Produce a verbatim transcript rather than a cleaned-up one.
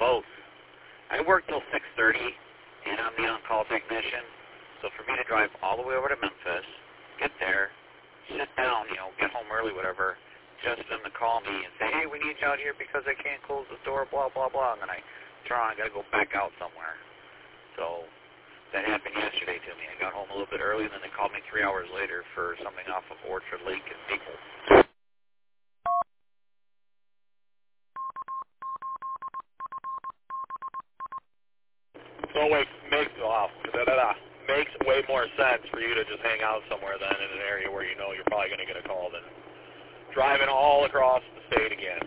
both. I work till six thirty, and I'm the on-call technician. So for me to drive all the way over to Memphis, get there, sit down, you know, get home early, whatever, just for them to call me and say, hey, we need you out here because I can't close the door, blah, blah, blah. And then I turn on, I got to go back out somewhere. So that happened yesterday to me. I got home a little bit early, and then they called me three hours later for something off of Orchard Lake in Maple. So it makes, oh, da, da, da, makes way more sense for you to just hang out somewhere than in an area where you know you're probably going to get a call than driving all across the state again.